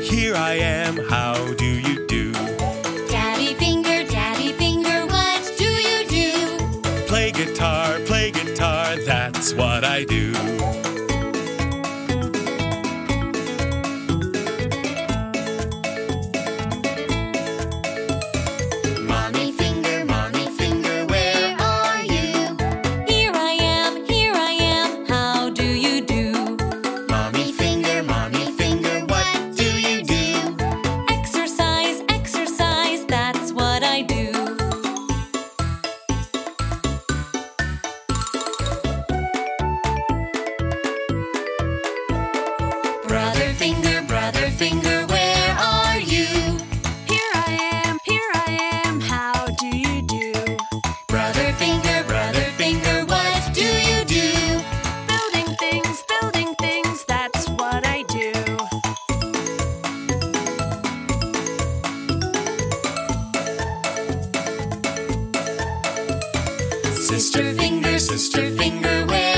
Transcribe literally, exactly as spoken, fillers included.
here I am, how do you do? Daddy finger, daddy finger, what do you do? Play guitar, play guitar, that's what I do. Mommy finger, mommy finger, where are you? Here I am, here I am, how do you do? Mommy finger, mommy finger, what do you do? Exercise, exercise, that's what I do. Brother finger, brother finger, where are you? Here I am, here I am, how do you do? Brother finger, brother finger, what do you do? Building things, building things, that's what I do. Sister finger, sister finger, where